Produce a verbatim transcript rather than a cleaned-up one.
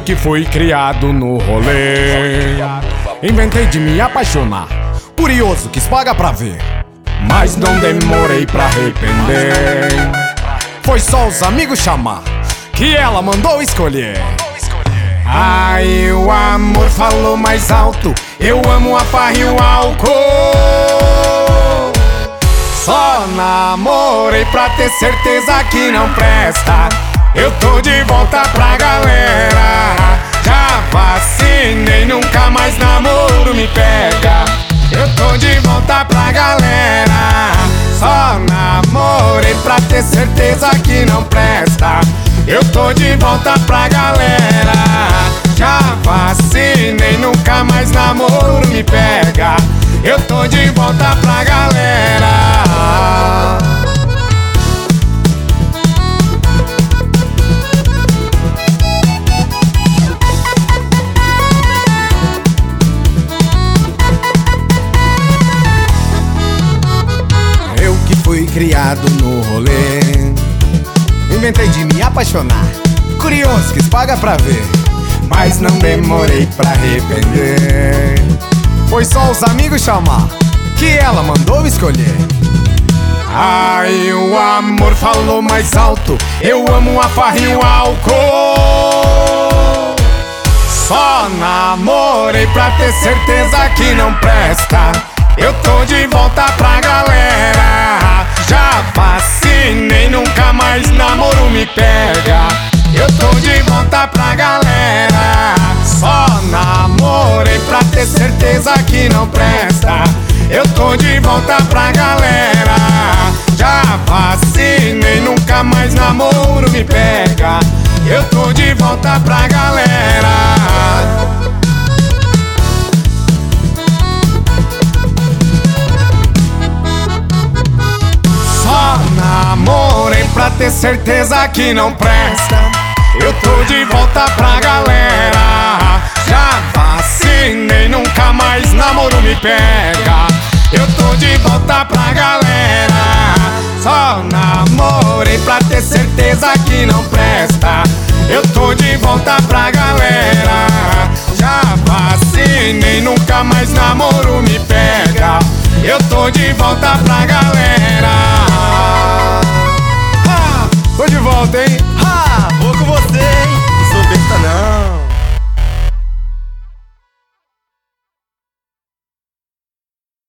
que fui criado no rolê. Inventei de me apaixonar, curioso, quis pagar pra ver, mas não demorei pra arrepender. Foi só os amigos chamar, que ela mandou escolher. Aí o amor falou mais alto, eu amo a farra e o álcool. Só namorei pra ter certeza que não presta. Eu tô de volta pra galera. Já vacinei, nunca mais namoro me pega. Eu tô de volta pra galera. Só namorei pra ter certeza que não presta. Eu tô de volta pra galera. Já vacinei, nunca mais namoro me pega. Eu tô de volta pra galera. Eu que fui criado no rolê, inventei de me apaixonar, curioso, quis pagar pra ver, mas não demorei pra arrepender. Foi só os amigos chamar, que ela mandou escolher. Aí o amor falou mais alto, eu amo a farra e o álcool. Só namorei pra ter certeza que não presta. Eu tô de volta pra galera. Já vacinei, nunca mais namoro me pega. Eu tô de volta pra galera. Só namorei pra ter certeza que não presta. Eu tô de volta pra galera. Já vacinei, nunca mais namoro me pega. Eu tô de volta pra galera. Namorei pra ter certeza que não presta. Eu tô de volta pra galera. Já vacinei, nunca mais namoro me pega. Eu tô de volta pra galera. Só namorei pra ter certeza que não presta. Eu tô de volta pra galera. Já vacinei, nunca mais namoro me pega. Eu tô de volta pra galera.